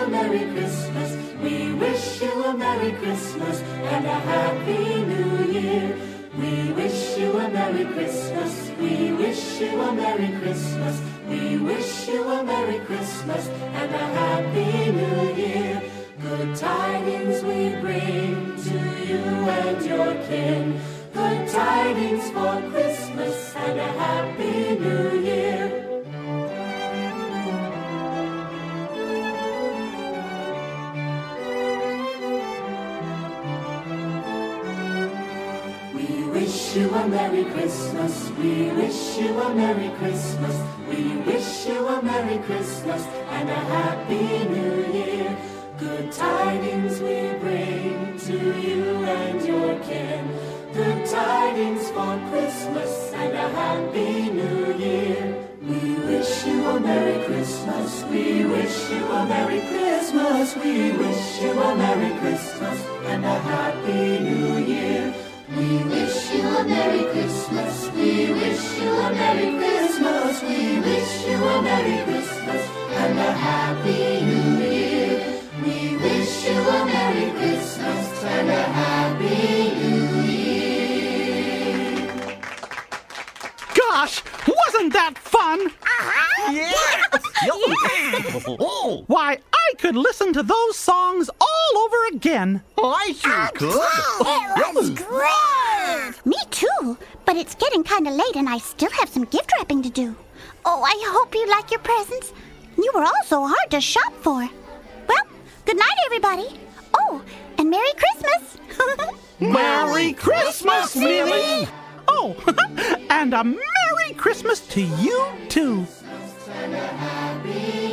a Merry Christmas. We wish you a Merry Christmas and a Happy New Year. We wish you a Merry Christmas. We wish you a Merry Christmas. We wish you a Merry Christmas and a Happy New Year. Good tidings we bring to you and your kin. Good tidings for Christmas and a Happy New Year. We wish you a Merry Christmas. We wish you a Merry Christmas. We wish you a Merry Christmas and a Happy New Year. Good tidings we bring to you and your kin. Good tidings for Christmas and a Happy New Year. We wish you a Merry Christmas. We wish you a Merry Christmas. We wish you a Merry Christmas and a Happy New Year. We wish you a Merry Christmas. We wish you a Merry Christmas. We wish you a Merry Christmas and a Happy New Year. We wish you a Merry Christmas and a Happy New Year. Gosh, wasn't that fun? Why, I could listen to those songs all over again. I sure could. It was great! Me too, but it's getting kind of late and I still have some gift wrapping to do. Oh, I hope you like your presents. You were all so hard to shop for. Well, good night, everybody. Oh, and Merry Christmas. Merry Christmas, Millie! Oh, and a Merry Christmas to you, too. And a Happy